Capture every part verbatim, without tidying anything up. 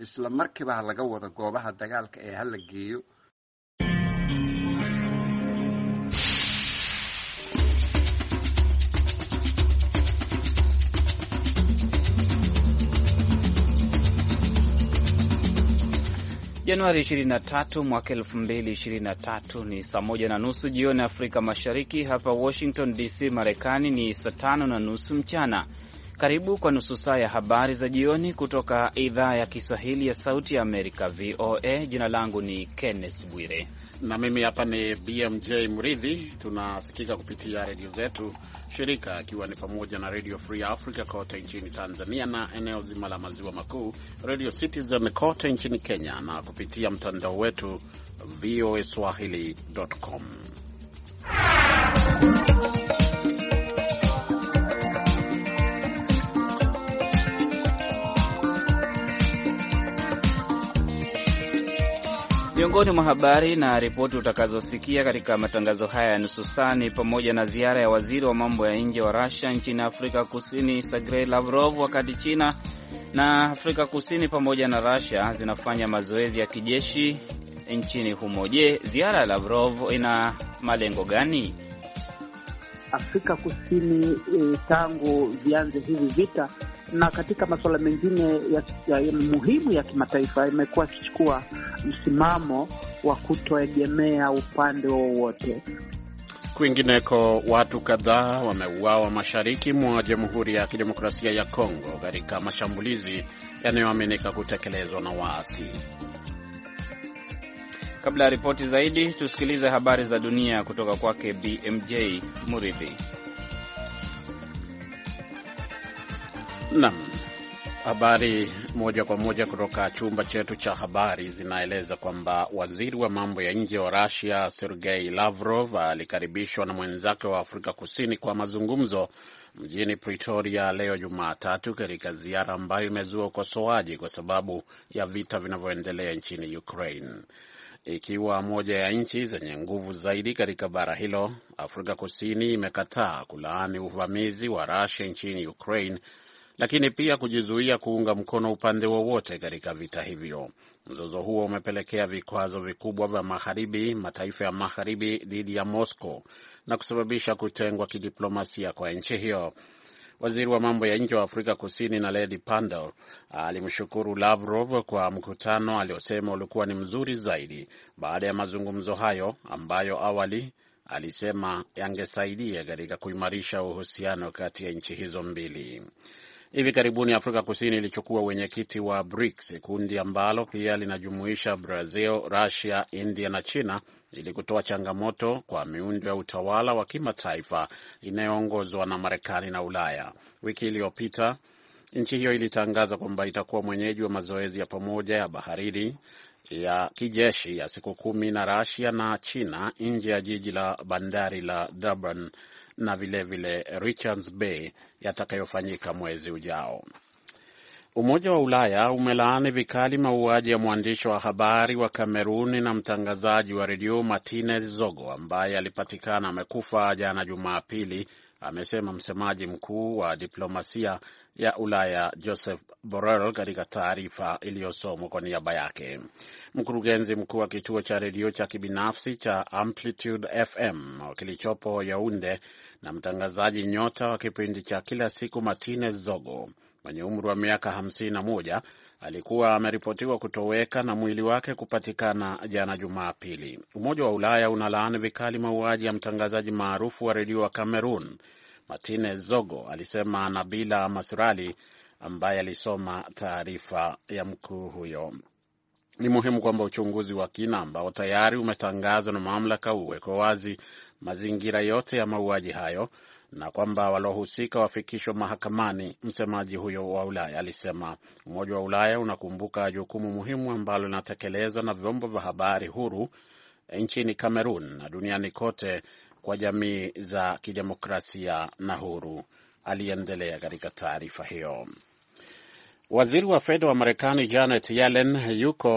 isla markiiba laga wada goobaha dagaalka ee hala geeyo. Januari ishirini na tatu mwaka elfu mbili ishirini na tatu ni saa moja na nusu jioni Afrika Mashariki. Hapa Washington D C Marekani ni saa tano na nusu mchana. Karibu kwa nusu saa ya habari za jioni kutoka idhaa ya Kiswahili ya Sauti ya Amerika V O A. Jina langu ni Kenneth Bwire na mimi hapa ni B M J Mridhi. Tunasikika kupitia redio zetu shirika, ikiwa ni pamoja na Radio Free Africa kote nchini Tanzania na eneo zima la maziwa makuu, Radio Citizen kote nchini Kenya, na kupitia mtandao wetu v o a swahili dot com. Miongoni mwa habari na ripoti utakazosikia katika matangazo haya ya nusu saa ni pamoja na ziara ya waziri wa mambo ya nje wa Russia nchini Afrika Kusini Sergei Lavrov, wakati China na Afrika Kusini pamoja na Russia zinafanya mazoezi ya kijeshi nchini humo. Je, ziara ya Lavrov ina malengo gani? Afrika Kusini e, tangu vianze hivi vita na katika masuala mengine ya, ya, ya muhimu ya kimataifa imekuwa ikichukua msimamo wa kutoegemea upande wowote. Kwingineko, watu kadhaa wameuawa mashariki mwa Jamhuri ya Kidemokrasia ya Kongo katika mashambulizi yanayoaminika kutekelezwa na waasi. Kabla ya ripoti zaidi, tusikilize habari za dunia kutoka kwake B M J Muridhi. Naam, habari moja kwa moja kutoka chumba chetu cha habari zinaeleza kwamba waziri wa mambo ya nje wa Russia Sergei Lavrov alikaribishwa na mwenzake wa Afrika Kusini kwa mazungumzo mjini Pretoria leo Jumatatu, katika ziara ambayo imezua ukosoaji kwa sababu ya vita vinavyoendelea nchini Ukraine. Ikiwa moja ya nchi zenye nguvu zaidi katika bara hilo, Afrika Kusini imekataa kulaani uvamizi wa Russia nchini Ukraine, lakini pia kujizuia kuunga mkono upande wowote katika vita hivyo. Mzozo huo umepelekea vikwazo vikubwa vya magharibi, mataifa ya magharibi dhidi ya Moscow na kusababisha kutengwa kidiplomasia kwa nchi hiyo. Waziri wa mambo ya nje wa Afrika Kusini Naledi Pandor alimshukuru Lavrov kwa mkutano aliosema ulikuwa ni mzuri zaidi baada ya mazungumzo hayo ambayo awali alisema yangesaidia katika kuimarisha uhusiano kati ya nchi hizo mbili. Hivi karibuni Afrika Kusini ilichukua wenyekiti wa BRICS, kundi ambalo pia linajumuisha Brazil, Russia, India na China, ili kutoa changamoto kwa miundo ya utawala wa kimataifa inayoongozwa na Marekani na Ulaya. Wiki iliyopita nchi hiyo ilitangaza kwamba itakuwa mwenyeji wa mazoezi ya pamoja ya baharini ya kijeshi ya siku kumi na Russia na China nje ya jiji la bandari la Durban na vilevile vile Richards Bay yatakayofanyika mwezi ujao. Umoja wa Ulaya umelaani vikali mauaji ya mwandishi wa habari wa Kameruni na mtangazaji wa redio Martinez Zogo ambaye alipatikana amekufa jana Jumapili, amesema msemaji mkuu wa diplomasia ya Ulaya Joseph Borrell katika taarifa iliyosomwa kwa niaba yake. Mkurugenzi mkuu wa kituo cha redio cha kibinafsi cha Amplitude F M kilichopo Yaounde na mtangazaji nyota wa kipindi cha kila siku Martinez Zogo mwenye umri wa miaka hamsini na moja alikuwa ameripotiwa kutoweka na mwili wake kupatikana jana Jumapili. Umoja wa Ulaya unalaani vikali mauaji ya mtangazaji maarufu wa redio wa Cameroon Martinez Zogo, alisema Nabila Masurali ambaye alisoma taarifa ya mkuu huyo. Ni muhimu kwamba uchunguzi wa kina ambao tayari umetangazwa na mamlaka uweke wazi mazingira yote ya mauaji hayo na kwamba walohusika wafikishwe mahakamani, msemaji huyo wa Ulaya alisema. Umoja wa Ulaya unakumbuka jukumu muhimu ambalo linatekelezwa na vyombo vya habari huru nchini Cameroon na duniani kote kwa jamii za kidemokrasia na huru, aliendelea katika taarifa hiyo. Waziri wa fedha wa Marekani Janet Yellen yuko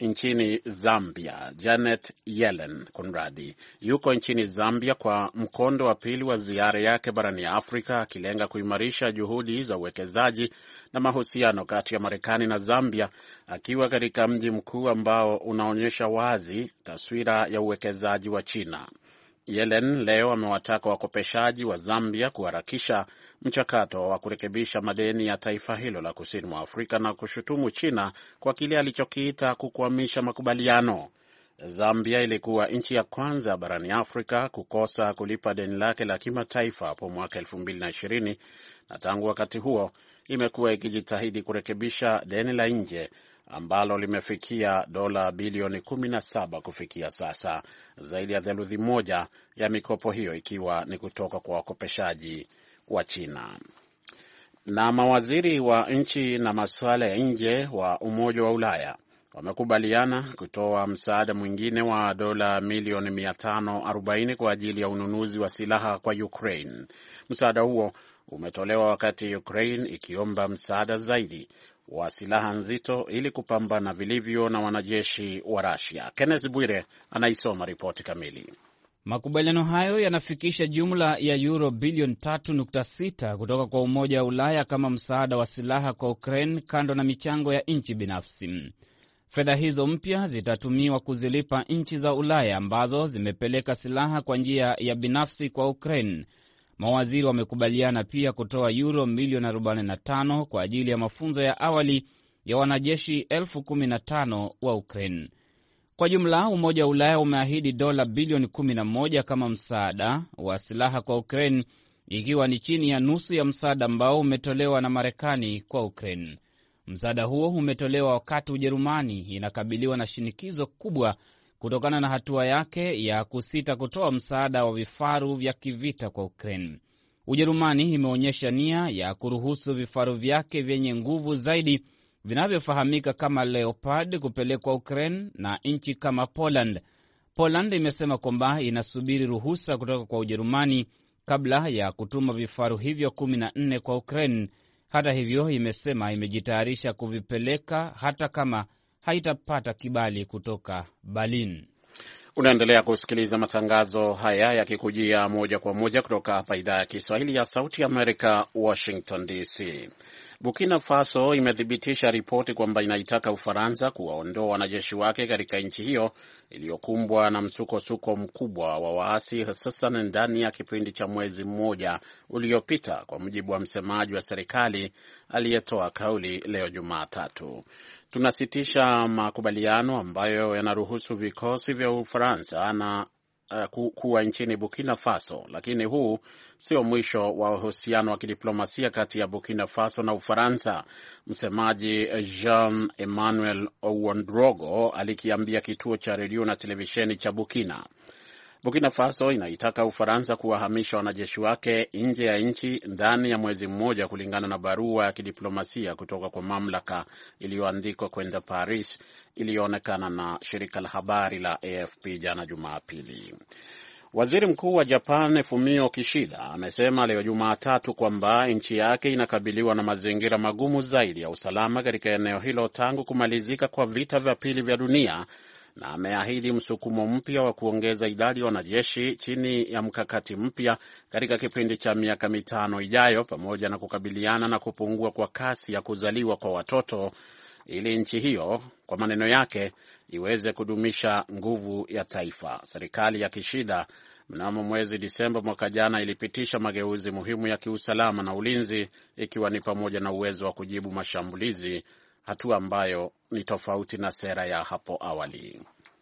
nchini Zambia. Janet Yellen Conradi yuko nchini Zambia kwa mkondo wa pili wa ziara yake barani Afrika, akilenga kuimarisha juhudi za uwekezaji na mahusiano kati ya Marekani na Zambia, akiwa katika mji mkuu ambao unaonyesha wazi taswira ya uwekezaji wa China. Yellen leo amewataka wakopeshaji wa Zambia kuharakisha mchakato wa kurekebisha madeni ya taifa hilo la kusini mwa Afrika na kushutumu China kwa kile alichokiita kukwamisha makubaliano. Zambia ilikuwa nchi ya kwanza barani Afrika kukosa kulipa deni lake la kimataifa hapo mwaka elfu mbili na ishirini, na tangu wakati huo imekuwa ikijitahidi kurekebisha deni la nje ambalo limefikia dola bilioni kumi na saba kufikia sasa, zaidi ya theluthi moja ya mikopo hiyo ikiwa ni kutoka kwa wakopeshaji wa China. Na mawaziri wa nchi na masuala ya nje wa Umoja wa Ulaya wamekubaliana kutoa msaada mwingine wa dola milioni mia tano arobaini kwa ajili ya ununuzi wa silaha kwa Ukraine. Msaada huo umetolewa wakati Ukraine ikiomba msaada zaidi wa silaha nzito ili kupambana vilivyo na wanajeshi wa Russia. Kenneth Bwire anaisoma ripoti kamili. Makubaliano hayo yanafikisha jumla ya euro bilioni tatu nukta sita kutoka kwa Umoja wa Ulaya kama msaada wa silaha kwa Ukraine, kando na michango ya nchi binafsi. Fedha hizo mpya zitatumiwa kuzilipa nchi za Ulaya ambazo zimepeleka silaha kwa njia ya binafsi kwa Ukraine. Mawaziri wamekubaliana pia kutoa euro milioni arobaini na tano kwa ajili ya mafunzo ya awali ya wanajeshi elfu kumi na tano wa Ukraine. Kwa jumla, Umoja wa Ulaya umeahidi dola bilioni kumi na moja kama msaada wa silaha kwa Ukraine, ikiwa ni chini ya nusu ya msaada ambao umetolewa na Marekani kwa Ukraine. Msaada huo umetolewa wakati Ujerumani inakabiliwa na shinikizo kubwa kutokana na hatua yake ya kusita kutoa msaada wa vifaru vya kivita kwa Ukraine. Ujerumani imeonyesha nia ya kuruhusu vifaru vyake vyenye nguvu zaidi vinavyofahamika kama Leopard kupelekwa Ukraine na nchi kama Poland. Poland imesema kwamba inasubiri ruhusa kutoka kwa Ujerumani kabla ya kutuma vifaru hivyo kumi na nne kwa Ukraine. Hata hivyo, imesema imejitayarisha kuvipeleka hata kama haitapata kibali kutoka Berlin. Unaendelea kusikiliza matangazo haya yakikujia moja kwa moja kutoka hapa idhaa ya Kiswahili ya Sauti ya Amerika, Washington D C. Burkina Faso imethibitisha ripoti kwamba inaitaka Ufaransa kuwaondoa wanajeshi wake katika nchi hiyo iliyokumbwa na msukosuko mkubwa wa waasi, hususan ndani ya kipindi cha mwezi mmoja uliopita, kwa mujibu wa msemaji wa serikali aliyetoa kauli leo Jumatatu. Tunasitisha makubaliano ambayo yanaruhusu vikosi vya Ufaransa na uh, kuwa nchini Burkina Faso, lakini huu sio mwisho wa uhusiano wa kidiplomasia kati ya Burkina Faso na Ufaransa. Msemaji Jean Emmanuel Ouandrogo alikiambia kituo cha redio na televisheni cha Burkina. Burkina Faso inaitaka Ufaransa kuwahamisha wanajeshi wake nje ya nchi ndani ya mwezi mmoja, kulingana na barua ya kidiplomasia kutoka kwa mamlaka iliyoandikwa kwenda Paris, iliyoonekana na shirika la habari la A F P jana Jumapili. Waziri Mkuu wa Japan Fumio Kishida amesema leo Jumatatu kwamba nchi yake inakabiliwa na mazingira magumu zaidi ya usalama katika eneo hilo tangu kumalizika kwa vita vya pili vya dunia, na ameahidi msukumo mpya wa kuongeza idadi ya wanajeshi chini ya mkakati mpya katika kipindi cha miaka mitano ijayo, pamoja na kukabiliana na kupungua kwa kasi ya kuzaliwa kwa watoto, ili nchi hiyo, kwa maneno yake, iweze kudumisha nguvu ya taifa. Serikali ya Kishida mnamo mwezi Disemba mwaka jana ilipitisha mageuzi muhimu ya kiusalama na ulinzi, ikiwa ni pamoja na uwezo wa kujibu mashambulizi, hatua ambayo ni tofauti na sera ya hapo awali.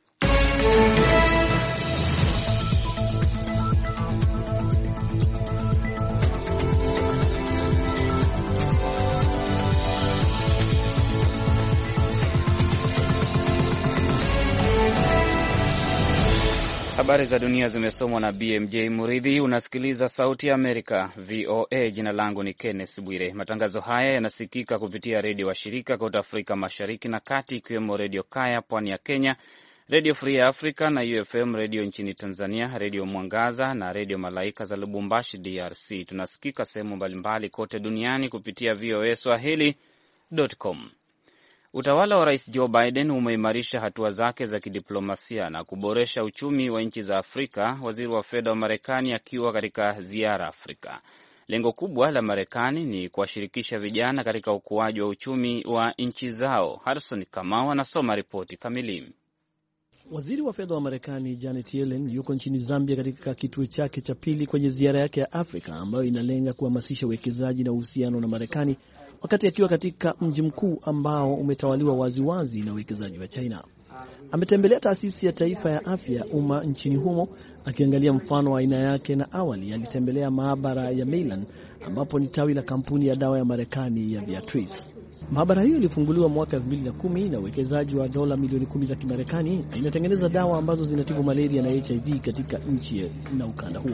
Habari za dunia zimesomwa na B M J Muridhi. Unasikiliza Sauti ya Amerika, V O A. Jina langu ni Kenneth Bwire. Matangazo haya yanasikika kupitia redio wa shirika kote Afrika Mashariki na Kati, ikiwemo Redio Kaya pwani ya Kenya, Redio Free Africa na U F M redio nchini Tanzania, Redio Mwangaza na Redio Malaika za Lubumbashi, D R C. Tunasikika sehemu mbalimbali kote duniani kupitia V O A Swahili dot com. Utawala wa Rais Joe Biden umeimarisha hatua zake za kidiplomasia na kuboresha uchumi wa nchi za Afrika, waziri wa fedha wa Marekani akiwa katika ziara Afrika. Lengo kubwa la Marekani ni kuwashirikisha vijana katika ukuaji wa uchumi wa nchi zao. Harrison Kamau anasoma ripoti kamili. Waziri wa fedha wa Marekani Janet Yellen yuko nchini Zambia katika kituo chake cha pili kwenye ziara yake ya Afrika ambayo inalenga kuhamasisha uwekezaji na uhusiano na Marekani, wakati akiwa katika mji mkuu ambao umetawaliwa waziwazi na uwekezaji wa China. Ametembelea taasisi ya taifa ya afya ya umma nchini humo akiangalia mfano wa aina yake, na awali alitembelea maabara ya Maryland ambapo ni tawi la kampuni ya dawa ya Marekani ya Viatris. Maabara hiyo ilifunguliwa mwaka elfu mbili na kumi na uwekezaji wa dola milioni kumi za Kimarekani na inatengeneza dawa ambazo zinatibu malaria na H I V katika nchi na ukanda huu.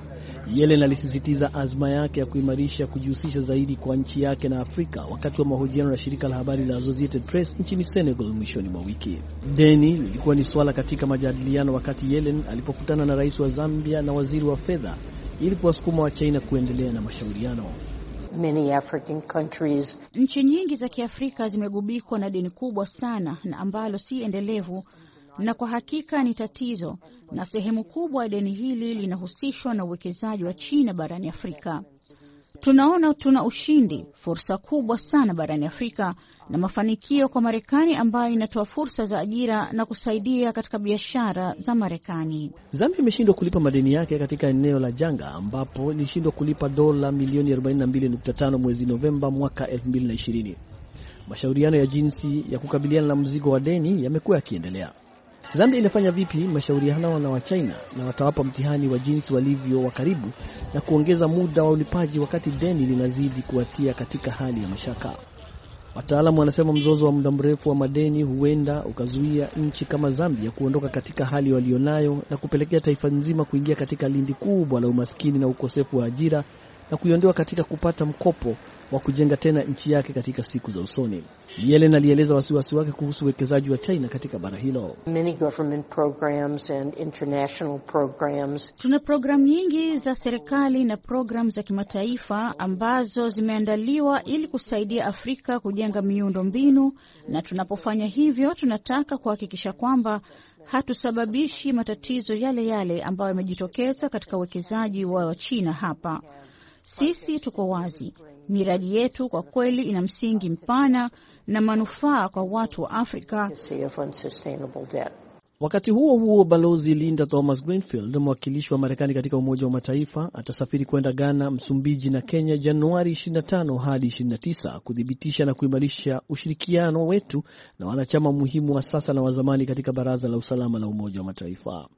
Yellen alisisitiza azma yake ya kuimarisha kujihusisha zaidi kwa nchi yake na Afrika wakati wa mahojiano na shirika la habari la Associated Press nchini Senegal mwishoni mwa wiki. Deni lilikuwa ni swala katika majadiliano wakati Yellen alipokutana na rais wa Zambia na waziri wa fedha ili kuwasukuma wa China kuendelea na mashauriano. Many African countries. Nchi nyingi za Kiafrika zimegubikwa na deni kubwa sana na ambalo si endelevu, na kwa hakika ni tatizo, na sehemu kubwa ya deni hili linahusishwa na uwekezaji wa China barani Afrika. Tunaona tuna ushindi, fursa kubwa sana barani Afrika na mafanikio kwa Marekani ambayo inatoa fursa za ajira na kusaidia katika biashara za Marekani. Zambia imeshindwa kulipa madeni yake katika eneo la janga ambapo ilishindwa kulipa dola milioni arobaini na mbili nukta tano mwezi Novemba mwaka elfu mbili na ishirini. Mashauriano ya jinsi ya kukabiliana na mzigo wa deni yamekuwa yakiendelea. Zambia inafanya vipi mashauriano na wa China na watawapa mtihani wa jinsi walivyo wa karibu na kuongeza muda wa ulipaji wakati deni linazidi kuwatia katika hali ya mashaka. Wataalamu wanasema mzozo wa muda mrefu wa madeni huenda ukazuia nchi kama Zambia kuondoka katika hali walionayo na kupelekea taifa nzima kuingia katika lindi kubwa la umaskini na ukosefu wa ajira na kuiondoa katika kupata mkopo wa kujenga tena nchi yake katika siku za usoni. Yellen alieleza wasiwasi wake kuhusu uwekezaji wa China katika bara hilo. Many government programs and international programs. Tuna programu nyingi za serikali na programu za kimataifa ambazo zimeandaliwa ili kusaidia Afrika kujenga miundo mbinu, na tunapofanya hivyo tunataka kuhakikisha kwamba hatusababishi matatizo yale yale ambayo yamejitokeza katika uwekezaji wa China hapa. Sisi tuko wazi. Miradi yetu kwa kweli ina msingi mpana na manufaa kwa watu wa Afrika. Wakati huo huo, Balozi Linda Thomas Greenfield, mwakilishi wa Marekani katika Umoja wa Mataifa, atasafiri kwenda Ghana, Msumbiji na Kenya Januari ishirini na tano hadi ishirini na tisa kudhibitisha na kuimarisha ushirikiano wetu na wanachama muhimu wa sasa na wa zamani katika Baraza la Usalama la Umoja wa Mataifa.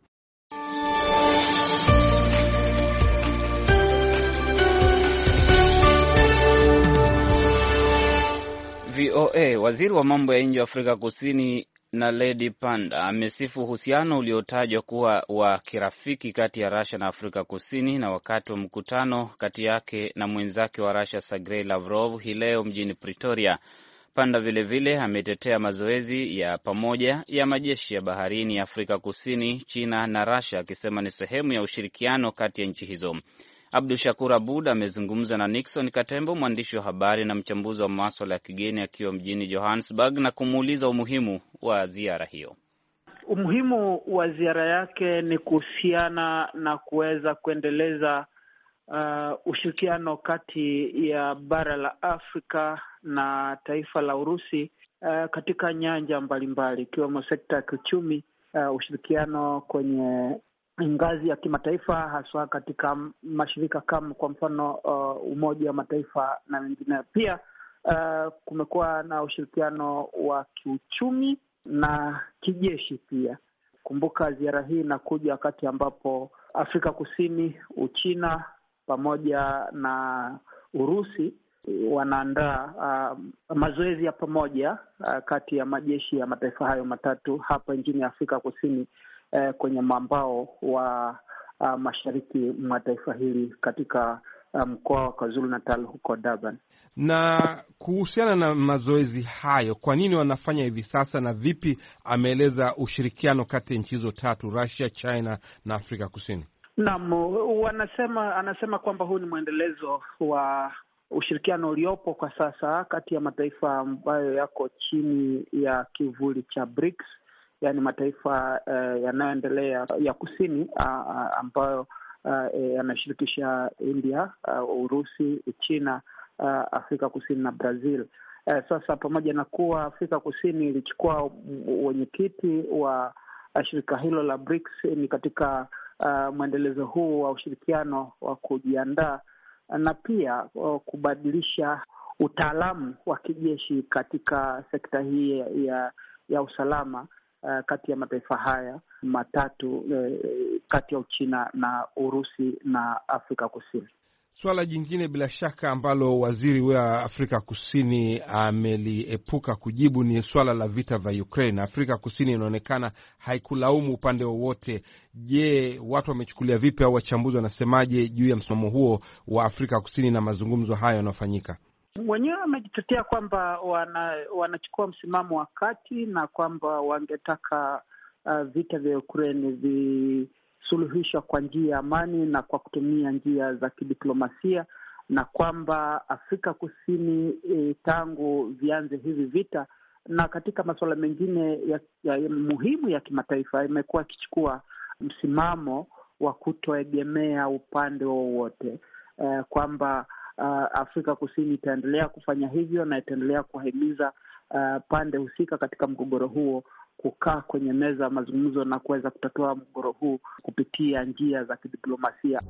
V O A. Waziri wa mambo ya nje wa Afrika Kusini Naledi Pandor amesifu uhusiano uliotajwa kuwa wa kirafiki kati ya Russia na Afrika Kusini na wakati wa mkutano kati yake na mwenzake wa Russia Sergei Lavrov hii leo mjini Pretoria. Pandor vilevile ametetea mazoezi ya pamoja ya majeshi ya baharini ya Afrika Kusini, China na Russia, akisema ni sehemu ya ushirikiano kati ya nchi hizo. Abdul Shakur Abud amezungumza na Nixon Katembo, mwandishi wa habari na mchambuzi wa masuala ya kigeni, akiwa mjini Johannesburg, na kumuuliza umuhimu wa ziara hiyo. Umuhimu wa ziara yake ni kuhusiana na kuweza kuendeleza uh, ushirikiano kati ya bara la Afrika na taifa la Urusi uh, katika nyanja mbalimbali ikiwemo sekta ya kiuchumi, uh, ushirikiano kwenye ngazi ya kimataifa, haswa katika mashirika kama kwa mfano uh, Umoja wa Mataifa na mengine. Pia uh, kumekuwa na ushirikiano wa kiuchumi na kijeshi pia. Kumbuka ziara hii inakuja wakati ambapo Afrika Kusini, Uchina pamoja na Urusi wanaandaa uh, mazoezi ya pamoja uh, kati ya majeshi ya mataifa hayo matatu hapa nchini Afrika Kusini uh, kwenye mwambao wa uh, mashariki mwa taifa hili katika mkoa um, wa KwaZulu Natal huko Durban. Na kuhusiana na mazoezi hayo, kwa nini wanafanya hivi sasa na vipi ameeleza ushirikiano kati ya nchi hizo tatu, Russia, China na Afrika Kusini? Naam, wanasema anasema kwamba huu ni mwendelezo wa ushirikiano uliopo kwa sasa kati ya mataifa ambayo yako chini ya kivuli cha BRICS, yani mataifa uh, yanayoendelea ya kusini uh, ambayo uh, yanashirikisha India, uh, Urusi, China, uh, Afrika Kusini na Brazil. Uh, sasa pamoja na kuwa Afrika Kusini ilichukua wenyekiti wa uh, shirika hilo la BRICS, ni katika uh, mwendelezo huu wa ushirikiano wa kujiandaa na pia uh, kubadilisha utaalamu wa kijeshi katika sekta hii ya, ya usalama uh, kati ya mataifa haya matatu uh, kati ya Uchina na Urusi na Afrika Kusini. Swala jingine bila shaka ambalo waziri wa Afrika Kusini ameliepuka kujibu ni swala la vita vya Ukraine. Afrika Kusini inaonekana haikulaumu upande wowote. Je, watu wamechukulia vipi au wachambuzi wanasemaje juu ya msimamo huo wa Afrika Kusini na mazungumzo hayo yanayofanyika? Wenyewe wamejitetea kwamba wana, wanachukua msimamo wa kati na kwamba wangetaka uh, vita vya Ukraine vi suluhishwa kwa njia ya amani na kwa kutumia njia za kidiplomasia, na kwamba Afrika Kusini e, tangu vianze hivi vita na katika masuala mengine ya, ya muhimu ya kimataifa imekuwa ikichukua msimamo wa kutoegemea upande wowote, e, kwamba uh, Afrika Kusini itaendelea kufanya hivyo na itaendelea kuhimiza uh, pande husika katika mgogoro huo kukaa kwenye meza ya mazungumzo na kuweza kutatua mgogoro huu kupitia njia za kidiplomasia.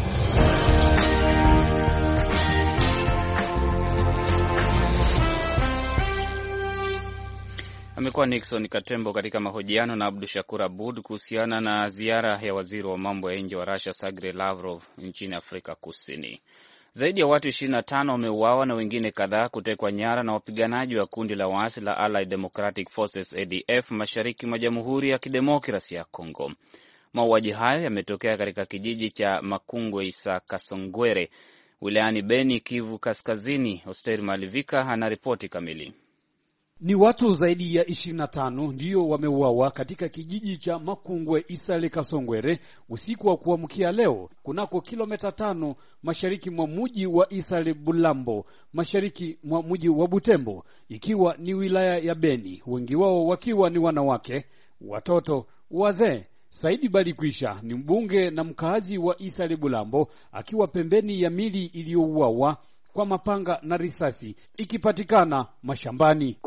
Amekuwa Nixon Katembo katika mahojiano na Abdu Shakur Abud kuhusiana na ziara ya waziri wa mambo ya nje wa Russia Sergey Lavrov nchini Afrika Kusini. Zaidi ya watu ishirini na tano wameuawa na wengine kadhaa kutekwa nyara na wapiganaji wa kundi la waasi la Allied Democratic Forces A D F mashariki mwa Jamhuri ya Kidemokrasia ya Kongo. Mauaji hayo yametokea katika kijiji cha Makungwe Isa Kasongwere wilayani Beni, Kivu Kaskazini. Oster Malivika anaripoti kamili. Ni watu zaidi ya ishirini na tano ndio wameuawa katika kijiji cha Makungwe Isale Kasongwere usiku wa kuamkia leo kunako kilomita tano mashariki mwa mji wa Isale Bulambo, mashariki mwa mji wa Butembo, ikiwa ni wilaya ya Beni, wengi wao wakiwa ni wanawake, watoto, wazee. Saidi Balikwisha ni mbunge na mkazi wa Isale Bulambo, akiwa pembeni ya mili iliyouawa kwa mapanga na risasi ikipatikana mashambani.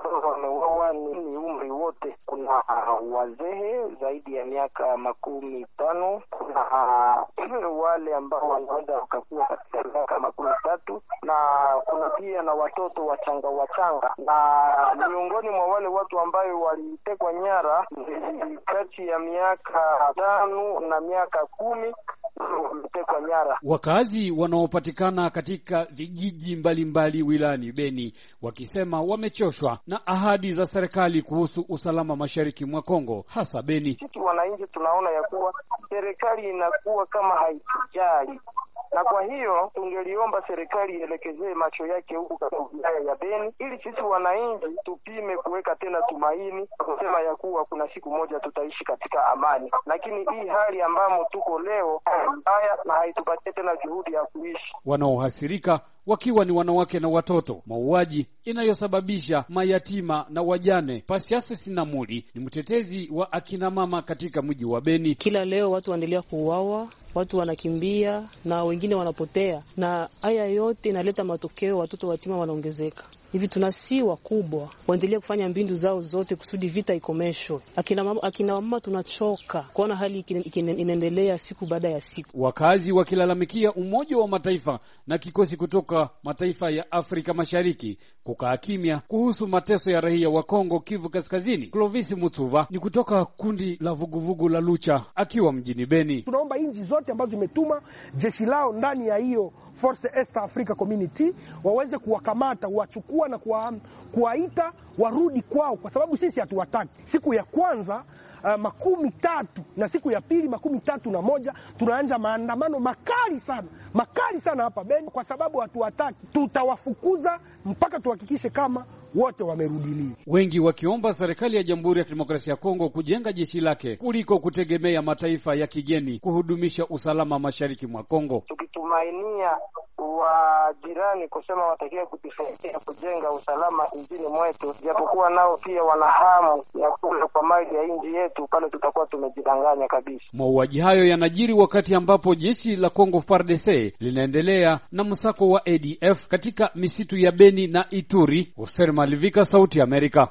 Ni umri wote, kuna wazee zaidi ya miaka makumi tano, kuna wale ambao wanaweza wakakuwa katika miaka makumi tatu, na kuna pia na watoto wachanga wachanga, na miongoni mwa wale watu ambayo walitekwa nyara kati ya miaka tano na miaka kumi wametekwa nyara. Wakazi wanaopatikana katika vijiji mbalimbali wilayani Beni wakisema wamechoshwa na ahadi za serikali kuhusu usalama mashariki mwa Kongo, hasa Beni. Sisi wananchi tunaona ya kuwa serikali inakuwa kama haitujali, na kwa hiyo tungeliomba serikali ielekezee macho yake huku katika wilaya ya Beni ili sisi wananchi tupime kuweka tena tumaini kusema ya kuwa kuna siku moja tutaishi katika amani. Lakini hii hali ambamo tuko leo mbaya na haitupatie tena juhudi ya kuishi. Wanaohasirika wakiwa ni wanawake na watoto. Mauaji inayosababisha mayatima na wajane. Pasiase Sinamuli ni mtetezi wa akina mama katika mji wa Beni. Kila leo watu wanaendelea kuuawa, watu wanakimbia na wengine wanapotea, na haya yote inaleta matokeo, watoto watima wanaongezeka. Hivi tunasi wakubwa waendelee kufanya mbindu zao zote kusudi vita ikomeshwe. Akina mama, akina mama tunachoka kuona hali inaendelea siku baada ya siku. Wakazi wakilalamikia Umoja wa Mataifa na kikosi kutoka mataifa ya Afrika Mashariki kukaa kimya kuhusu mateso ya raia wa Kongo Kivu Kaskazini. Clovis Mutuva ni kutoka kundi la vuguvugu la Lucha akiwa mjini Beni. Tunaomba nchi zote ambazo zimetuma jeshi lao ndani ya hiyo Force East Africa Community waweze kuwakamata, wachukua na kuwa, kuwaita warudi kwao, kwa sababu sisi hatuwataki. Siku ya kwanza uh, makumi tatu na siku ya pili makumi tatu na moja tunaanza maandamano makali sana makali sana hapa Beni, kwa sababu hatuwataki. Tutawafukuza mpaka tuhakikishe kama wote wamerudilia. Wengi wakiomba serikali ya Jamhuri ya Kidemokrasia ya Kongo kujenga jeshi lake kuliko kutegemea mataifa ya kigeni kuhudumisha usalama mashariki mwa Kongo. Tukitumainia wa jirani kusema watakia kutusaidia kujenga usalama nchini mwetu, japokuwa nao pia wana hamu ya kula kwa mali ya nchi yetu, pale tutakuwa tumejidanganya kabisa. Mauaji hayo yanajiri wakati ambapo jeshi la Kongo F A R D C linaendelea na msako wa A D F katika misitu ya Beni na Ituri. Hoser Malivika, Sauti ya Amerika.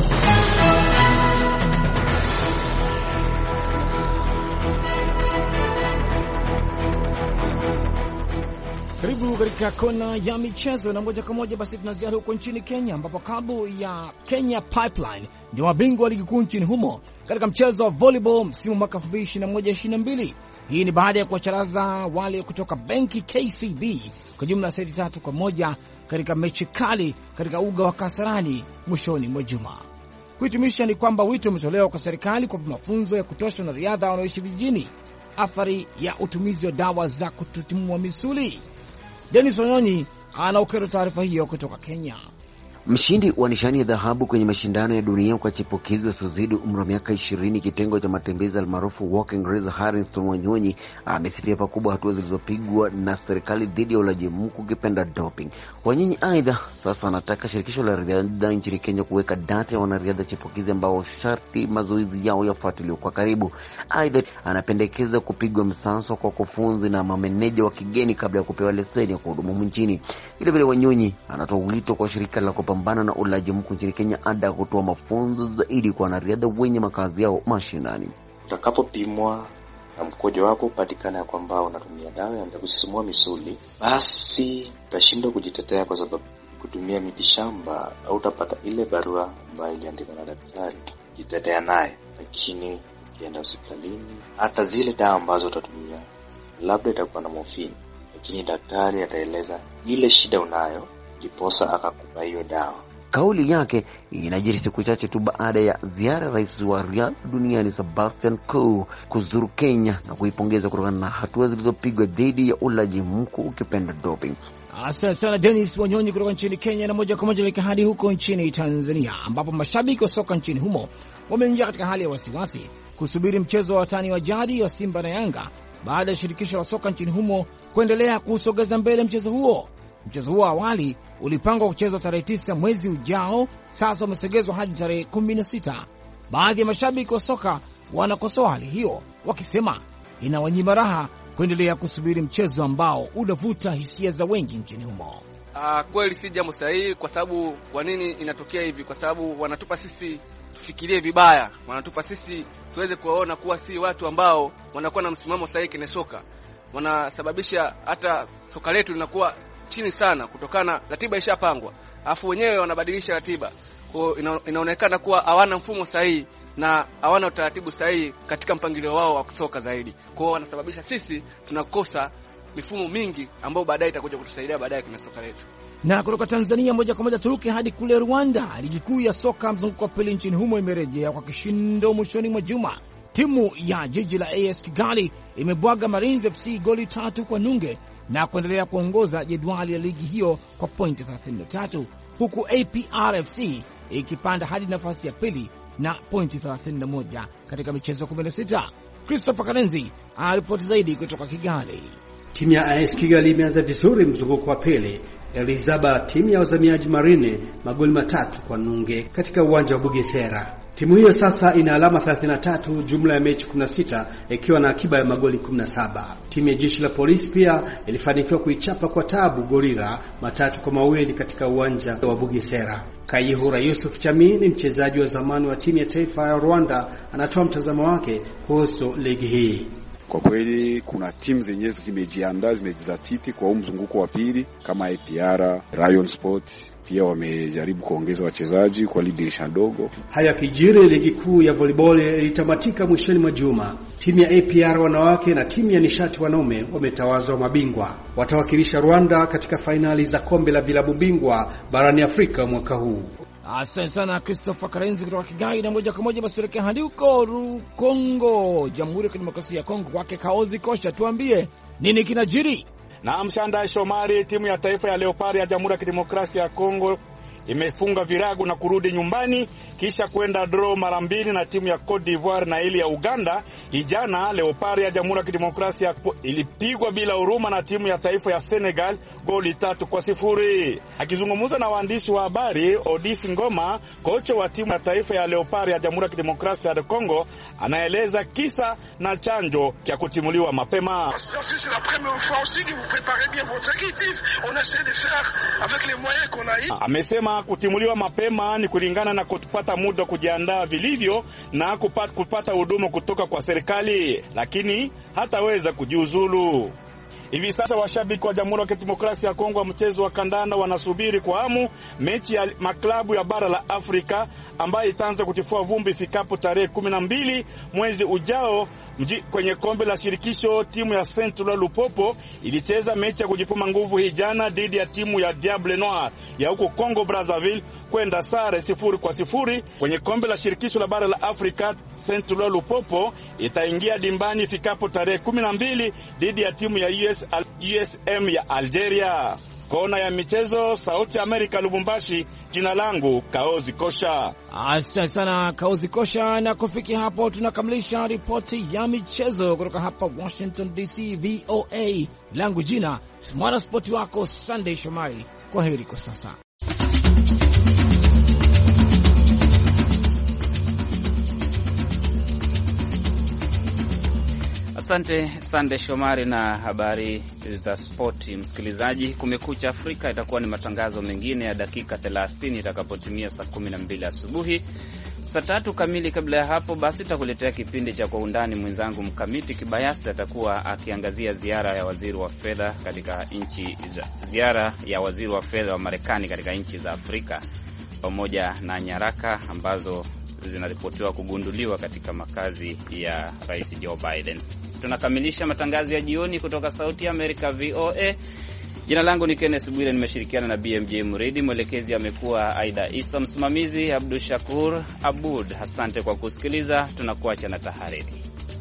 Karibu katika kona ya michezo, na moja kwa moja basi tunaziara huko nchini Kenya, ambapo klabu ya Kenya Pipeline ndio mabingwa wa ligi kuu nchini humo katika mchezo wa volleyball msimu mwaka elfu mbili ishirini na moja ishirini na mbili. Hii ni baada ya kuwacharaza wale kutoka benki K C B kwa jumla ya seti tatu kwa moja katika mechi kali katika uga wa Kasarani mwishoni mwa juma. Kuhitimisha ni kwamba wito umetolewa kwa serikali kwa mafunzo ya kutosha na riadha wanaoishi vijijini, athari ya utumizi wa dawa za kututimua misuli. Dennis Onyonyi anaukero taarifa hiyo kutoka Kenya. Mshindi wa nishani ya dhahabu kwenye mashindano ya dunia kwa chipukizi wasiozidi umri wa miaka ishirini kitengo cha matembezi almaarufu walking race, Harrison Wanyonyi amesifia pakubwa hatua zilizopigwa na serikali dhidi ya ulaji mkuu ukipenda doping. Wanyonyi aidha sasa anataka shirikisho la riadha nchini Kenya kuweka data ya wanariadha chipukizi ambao sharti mazoezi yao yafuatiliwe kwa karibu. Aidha anapendekeza kupigwa msasa kwa kufunzi na mameneja wa kigeni kabla ya kupewa leseni ya kuhudumu nchini. Vile vile Wanyonyi anatoa wito kwa shirika la kupambana na ulaji mkuu nchini Kenya ada kutoa mafunzo zaidi kwa wanariadha wenye makazi yao mashinani. Utakapopimwa na mkojo wako upatikana ya kwamba unatumia dawa ya kusisimua misuli, basi utashindwa kujitetea kwa sababu kutumia mitishamba au utapata ile barua ambayo iliandikwa na daktari jitetea naye. Lakini ukienda hospitalini, hata zile dawa ambazo utatumia labda itakuwa na morphine, lakini daktari ataeleza ile shida unayo ndiposa akakupa hiyo dawa. Kauli yake inajiri siku chache tu baada ya ziara rais wa riadha duniani Sebastian Coe kuzuru Kenya na kuipongeza kutokana na hatua zilizopigwa dhidi ya ulaji mkuu ukipenda doping. Asante sana Dennis Wanyonyi kutoka nchini Kenya. Na moja kwa moja leka hadi huko nchini Tanzania, ambapo mashabiki wa soka nchini humo wameingia katika hali ya wasiwasi kusubiri mchezo wa watani wa jadi wa Simba na Yanga baada ya shirikisho la soka nchini humo kuendelea kusogeza mbele mchezo huo. Mchezo huo awali ulipangwa kuchezwa tarehe tisa mwezi ujao, sasa umesogezwa hadi tarehe kumi na sita. Baadhi ya mashabiki wa soka wanakosoa hali hiyo, wakisema inawanyima raha kuendelea kusubiri mchezo ambao unavuta hisia za wengi nchini humo. Ah, kweli si jambo sahihi. Kwa sababu kwa nini inatokea hivi? Kwa sababu wanatupa sisi tufikirie vibaya, wanatupa sisi tuweze kuwaona kuwa si watu ambao wanakuwa na msimamo sahihi kwenye soka. Wanasababisha hata soka letu linakuwa chini sana kutokana ratiba ishapangwa, alafu wenyewe wanabadilisha ratiba. Kwa ina, inaonekana kuwa hawana mfumo sahihi na hawana utaratibu sahihi katika mpangilio wao wa kusoka zaidi. Kwa wanasababisha sisi tunakosa mifumo mingi ambayo baadaye itakuja kutusaidia baadaye kwenye soka letu. Na kutoka Tanzania moja kwa moja turuke hadi kule Rwanda. Ligi kuu ya soka mzunguko wa pili nchini humo imerejea kwa kishindo mwishoni mwa juma. Timu ya jiji la A S Kigali imebwaga Marines F C goli tatu kwa nunge na kuendelea kuongoza jedwali ya ligi hiyo kwa pointi thelathini na tatu, huku A P R F C ikipanda hadi nafasi ya pili na pointi thelathini na moja katika michezo kumi na sita. Christopher Karenzi aripoti zaidi kutoka Kigali. Timu ya A S Kigali imeanza vizuri mzunguko wa pili. Elizaba timu ya wazamiaji Marine magoli matatu kwa nunge katika uwanja wa Bugesera. Timu hiyo sasa ina alama thelathini na tatu, jumla ya mechi kumi na sita, ikiwa na akiba ya magoli kumi na saba. Timu ya jeshi la polisi pia ilifanikiwa kuichapa kwa tabu Gorira matatu kwa mawili katika uwanja wa Bugesera. Kayihura Yusuf Chami ni mchezaji wa zamani wa timu ya taifa ya Rwanda, anatoa mtazamo wake kuhusu ligi hii. Kwa kweli kuna timu zenyewe zimejiandaa, zimejizatiti kwa huu mzunguko wa pili kama A P R, Rayon Sport pia wamejaribu kuongeza wachezaji kwa dirisha dogo. Haya kijiri, ligi kuu ya volleyball ilitamatika mwishoni mwa juma. Timu ya A P R wanawake na timu ya nishati wanaume wametawazwa mabingwa. Watawakilisha Rwanda katika fainali za kombe la vilabu bingwa barani Afrika mwaka huu. Asante sana Christopher Karenzi kutoka Kigali. Na moja kwa moja basi tuelekea hadi huko Kongo, Jamhuri ya Kidemokrasia ya Kongo, kwake Kaozi Kosha, tuambie nini kinajiri. Na Mshanda Shomari, timu ya taifa ya Leopard ya Jamhuri ya Kidemokrasia ya Kongo imefunga virago na kurudi nyumbani kisha kwenda draw mara mbili na timu ya Cote d'Ivoire na ile ya Uganda. Hijana Leopard ya Jamhuri ya Kidemokrasia ilipigwa bila huruma na timu ya taifa ya Senegal goli tatu kwa sifuri. Akizungumza na waandishi wa habari, Odisi Ngoma, kocha wa timu ya taifa ya Leopard ya Jamhuri ya Kidemokrasia ya Kongo, anaeleza kisa na chanjo cha kutimuliwa mapema. Amesema kutimuliwa mapema ni kulingana na kupata muda kujiandaa vilivyo na kupata kupata huduma kutoka kwa serikali, lakini hataweza kujiuzulu. Hivi sasa washabiki wa Jamhuri ya Kidemokrasia ya Kongo wa mchezo wa kandanda wanasubiri kwa hamu mechi ya maklabu ya bara la Afrika ambayo itaanza kutifua vumbi ifikapo tarehe kumi na mbili mwezi ujao. Mji kwenye kombe la shirikisho, timu ya Saint-Eloi Lupopo ilicheza mechi ya kujipima nguvu hii jana dhidi ya timu ya Diable Noir ya huko Congo Brazzaville kwenda sare sifuri kwa sifuri. Kwenye kombe la shirikisho la bara la Afrika, Saint-Eloi Lupopo itaingia dimbani ifikapo tarehe kumi na mbili dhidi ya timu ya U S, U S M ya Algeria. Kona ya michezo, Sauti Amerika, Lubumbashi. Jina langu Kaozi Kosha. Asante sana Kaozi Kosha, na kufikia hapo tunakamilisha ripoti ya michezo kutoka hapa Washington D C. V O A langu jina mwana spoti wako Sunday Shomari. Kwa heri kwa sasa. Asante Sande Shomari na habari za spoti. Msikilizaji, Kumekucha Afrika itakuwa ni matangazo mengine ya dakika thelathini itakapotimia saa kumi na mbili asubuhi. Saa tatu kamili kabla ya hapo basi tutakuletea kipindi cha Kwa Undani. Mwenzangu Mkamiti Kibayasi atakuwa akiangazia ziara ya waziri wa fedha katika nchi za ziara ya waziri wa fedha wa Marekani katika nchi za Afrika, pamoja na nyaraka ambazo zinaripotiwa kugunduliwa katika makazi ya Rais Joe Biden. Tunakamilisha matangazo ya jioni kutoka Sauti ya Amerika V O A. Jina langu ni Kenneth Bwire, nimeshirikiana na B M J Muridi, mwelekezi amekuwa Aida Isa, msimamizi Abdul Shakur Abud. Asante kwa kusikiliza, tunakuacha na tahariri.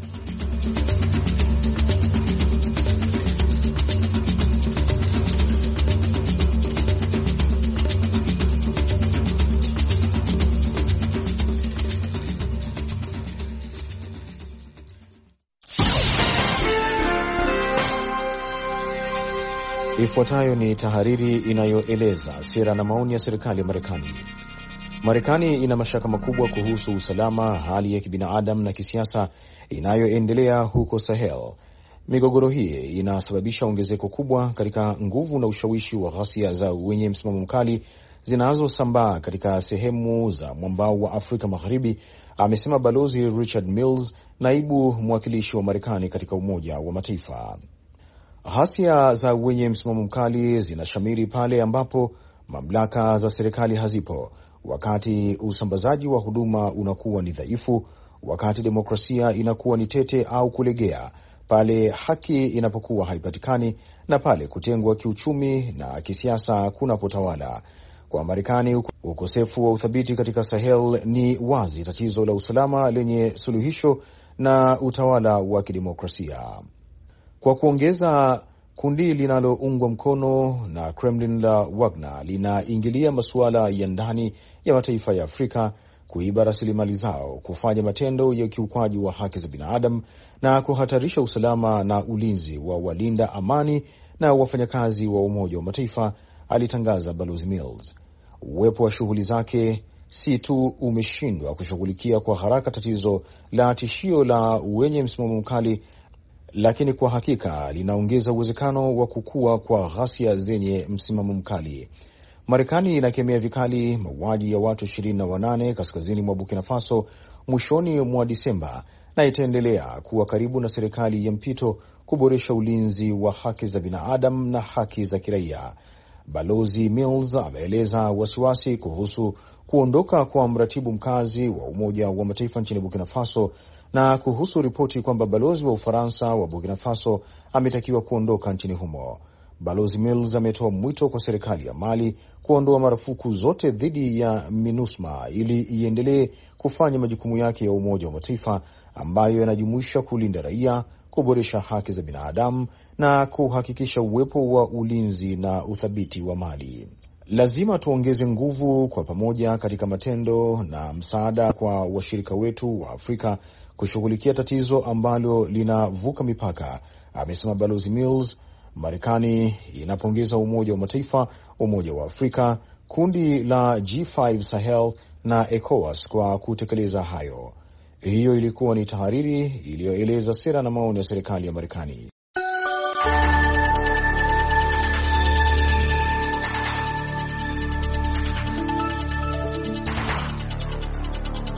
Ifuatayo ni tahariri inayoeleza sera na maoni ya serikali ya Marekani. Marekani ina mashaka makubwa kuhusu usalama, hali ya kibinadamu na kisiasa inayoendelea huko Sahel. Migogoro hii inasababisha ongezeko kubwa katika nguvu na ushawishi wa ghasia za wenye msimamo mkali zinazosambaa katika sehemu za mwambao wa Afrika Magharibi, amesema Balozi Richard Mills, naibu mwakilishi wa Marekani katika Umoja wa Mataifa. Ghasia za wenye msimamo mkali zinashamiri pale ambapo mamlaka za serikali hazipo, wakati usambazaji wa huduma unakuwa ni dhaifu, wakati demokrasia inakuwa ni tete au kulegea, pale haki inapokuwa haipatikani, na pale kutengwa kiuchumi na kisiasa kunapotawala. Kwa Marekani, ukosefu wa uthabiti katika Sahel ni wazi tatizo la usalama lenye suluhisho na utawala wa kidemokrasia. Kwa kuongeza, kundi linaloungwa mkono na Kremlin la Wagner linaingilia masuala ya ndani ya mataifa ya Afrika, kuiba rasilimali zao, kufanya matendo ya kiukwaji wa haki za binadamu na kuhatarisha usalama na ulinzi wa walinda amani na wafanyakazi wa Umoja wa Mataifa, alitangaza Balozi Mills. Uwepo wa shughuli zake si tu umeshindwa kushughulikia kwa haraka tatizo la tishio la wenye msimamo mkali, lakini kwa hakika linaongeza uwezekano wa kukua kwa ghasia zenye msimamo mkali. Marekani inakemea vikali mauaji ya watu ishirini na wanane kaskazini mwa Burkina Faso mwishoni mwa Disemba na itaendelea kuwa karibu na serikali ya mpito kuboresha ulinzi wa haki za binadamu na haki za kiraia. Balozi Mills ameeleza wasiwasi kuhusu kuondoka kwa mratibu mkazi wa Umoja wa Mataifa nchini Burkina Faso na kuhusu ripoti kwamba balozi wa Ufaransa wa Burkina Faso ametakiwa kuondoka nchini humo. Balozi Mills ametoa mwito kwa serikali ya Mali kuondoa marufuku zote dhidi ya MINUSMA ili iendelee kufanya majukumu yake ya Umoja wa Mataifa ambayo yanajumuisha kulinda raia, kuboresha haki za binadamu na kuhakikisha uwepo wa ulinzi na uthabiti wa Mali. Lazima tuongeze nguvu kwa pamoja katika matendo na msaada kwa washirika wetu wa Afrika kushughulikia tatizo ambalo linavuka mipaka, amesema Balozi Mills. Marekani inapongeza Umoja wa Mataifa, Umoja wa Afrika, kundi la G five Sahel na ECOWAS kwa kutekeleza hayo. Hiyo ilikuwa ni tahariri iliyoeleza sera na maoni ya serikali ya Marekani.